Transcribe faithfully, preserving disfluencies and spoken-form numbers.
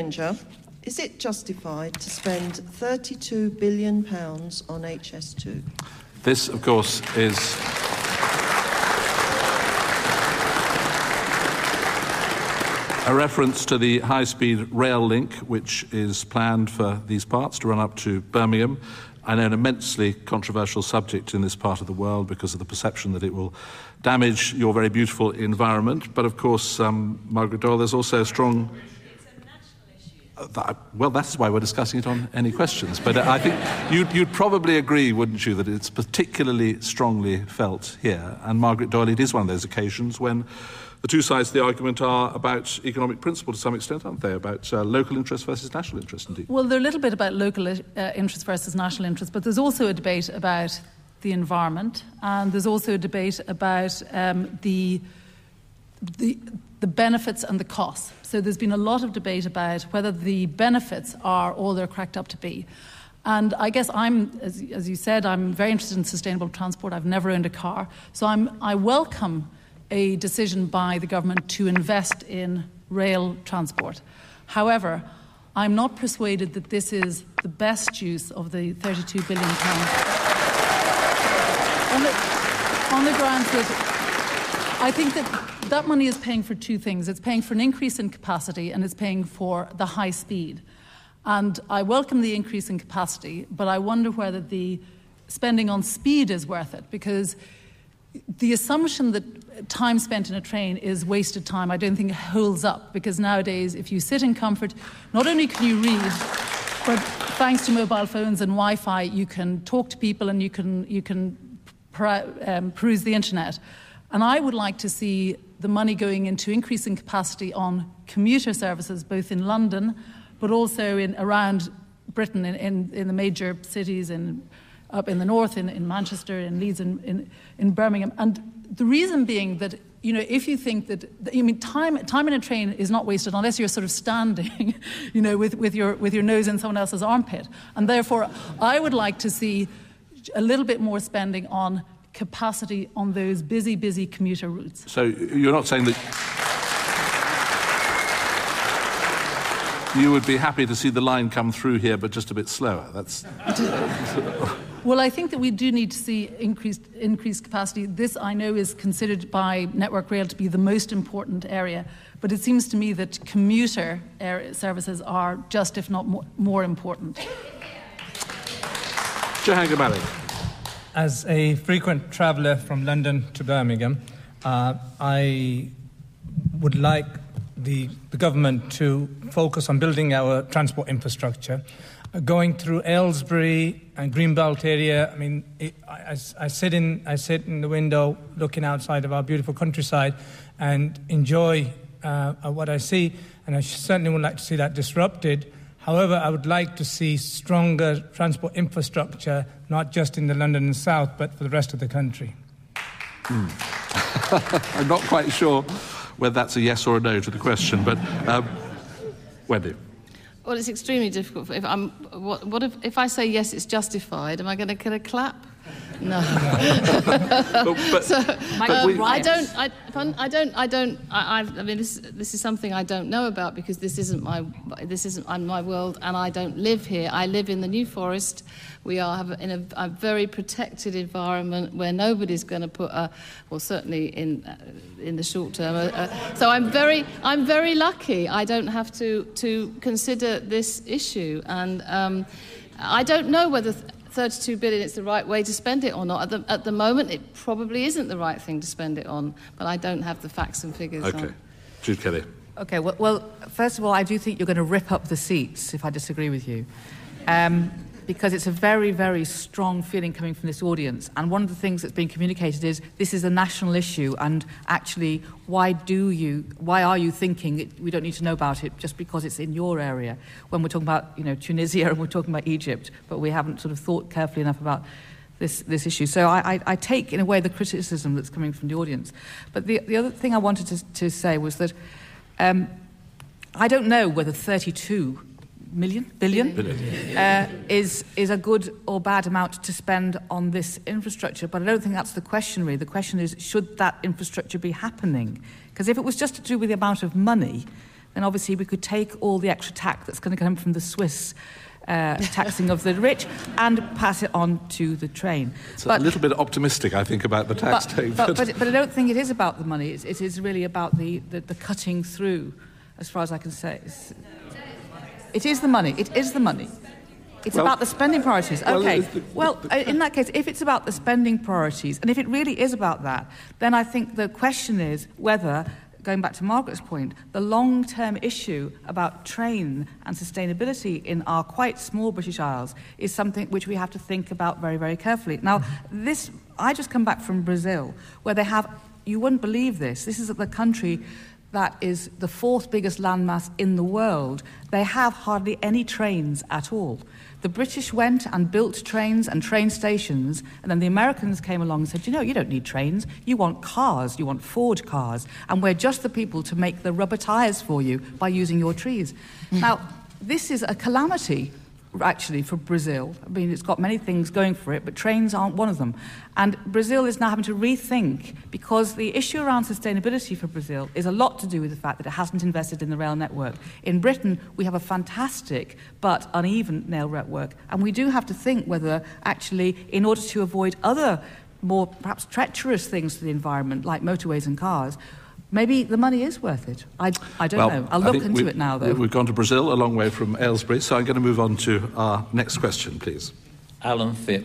Berenger, is it justified to spend thirty-two billion pounds on H S two? This, of course, is a reference to the high-speed rail link, which is planned for these parts to run up to Birmingham. I know an immensely controversial subject in this part of the world because of the perception that it will damage your very beautiful environment. But, of course, um, Margaret Doyle, there's also a strong... Uh, that, well, that's why we're discussing it on Any Questions. But uh, I think you'd, you'd probably agree, wouldn't you, that it's particularly strongly felt here. And, Margaret Doyle, it is one of those occasions when the two sides of the argument are about economic principle to some extent, aren't they? About uh, local interest versus national interest, indeed. Well, they're a little bit about local uh, interest versus national interest, but there's also a debate about the environment, and there's also a debate about um, the, the, the benefits and the costs. So there's been a lot of debate about whether the benefits are all they're cracked up to be. And I guess I'm, as, as you said, I'm very interested in sustainable transport. I've never owned a car. So I'm, I welcome a decision by the government to invest in rail transport. However, I'm not persuaded that this is the best use of the thirty-two billion pounds. On the, on the grounds that I think that that money is paying for two things. It's paying for an increase in capacity and it's paying for the high speed. And I welcome the increase in capacity, but I wonder whether the spending on speed is worth it, because the assumption that time spent in a train is wasted time, I don't think it holds up, because nowadays, if you sit in comfort, not only can you read, but thanks to mobile phones and Wi-Fi, you can talk to people and you can you can per, um, peruse the internet. And I would like to see the money going into increasing capacity on commuter services, both in London, but also in around Britain, in, in, in the major cities, in up in the north, in, in Manchester, in Leeds, in, in, in Birmingham. And the reason being that, you know, if you think that, I mean, time time in a train is not wasted unless you're sort of standing, you know, with, with your with your nose in someone else's armpit. And therefore, I would like to see a little bit more spending on capacity on those busy, busy commuter routes. So you're not saying that you would be happy to see the line come through here, but just a bit slower? That's... Well, I think that we do need to see increased increased capacity. This, I know, is considered by Network Rail to be the most important area, but it seems to me that commuter area services are just, if not more, more important. Jahangir Malik. As a frequent traveller from London to Birmingham, uh, I would like the, the government to focus on building our transport infrastructure. Going through Aylesbury and Greenbelt area, I mean, it, I, I, sit in, I sit in the window looking outside of our beautiful countryside and enjoy uh, what I see, and I certainly would like to see that disrupted. However, I would like to see stronger transport infrastructure, not just in the London and South, but for the rest of the country. Mm. I'm not quite sure whether that's a yes or a no to the question, but um, Wendy. Well, it's extremely difficult. If I'm, what, what if, if I say yes, it's justified? Am I going to get a clap? No. but, but, so, but um, we, I don't. I, I don't. I don't. I, I've, I mean, this. This is something I don't know about because this isn't my. This isn't my world, and I don't live here. I live in the New Forest. We are have in a, a very protected environment where nobody's going to put a. Well, certainly in uh, in the short term. Uh, uh, so I'm very. I'm very lucky. I don't have to to consider this issue, and um, I don't know whether. Th- thirty-two billion is the right way to spend it or not. At the, at the moment, it probably isn't the right thing to spend it on, but I don't have the facts and figures okay. on. Jude Kelly. Okay, well, well, first of all, I do think you're going to rip up the seats if I disagree with you. Um, because it's a very, very strong feeling coming from this audience. And one of the things that's being communicated is this is a national issue, and actually, why do you, why are you thinking that we don't need to know about it just because it's in your area? When we're talking about, you know, Tunisia and we're talking about Egypt, but we haven't sort of thought carefully enough about this this issue. So I, I, I take, in a way, the criticism that's coming from the audience. But the the other thing I wanted to, to say was that um, I don't know whether thirty-two million, billion, billion. Uh, is is a good or bad amount to spend on this infrastructure, but I don't think that's the question really. The question is, should that infrastructure be happening? Because if it was just to do with the amount of money, then obviously we could take all the extra tax that's going to come from the Swiss uh, taxing of the rich and pass it on to the train. It's but, a little bit optimistic, I think, about the tax but, take. But, but, but, but I don't think it is about the money. It's, it is really about the, the, the cutting through, as far as I can say. It's, it is the money. It is the money. It's well, about the spending priorities. Okay. Well, the, the, well, the, in that case, if it's about the spending priorities, and if it really is about that, then I think the question is whether, going back to Margaret's point, the long-term issue about train and sustainability in our quite small British Isles is something which we have to think about very, very carefully. Now, this, I just come back from Brazil, where they have, you wouldn't believe this, this is the country that is the fourth biggest landmass in the world. They have hardly any trains at all. The British went and built trains and train stations, and then the Americans came along and said, you know, you don't need trains, you want cars, you want Ford cars, and we're just the people to make the rubber tyres for you by using your trees. Mm. Now, this is a calamity, actually, for Brazil. I mean, it's got many things going for it, but trains aren't one of them. And Brazil is now having to rethink, because the issue around sustainability for Brazil is a lot to do with the fact that it hasn't invested in the rail network. In Britain, we have a fantastic but uneven rail network, and we do have to think whether, actually, in order to avoid other more perhaps treacherous things to the environment, like motorways and cars, maybe the money is worth it. I, I don't well, know. I'll look into it now, though. We've gone to Brazil, a long way from Aylesbury, so I'm going to move on to our next question, please. Alan Phipps.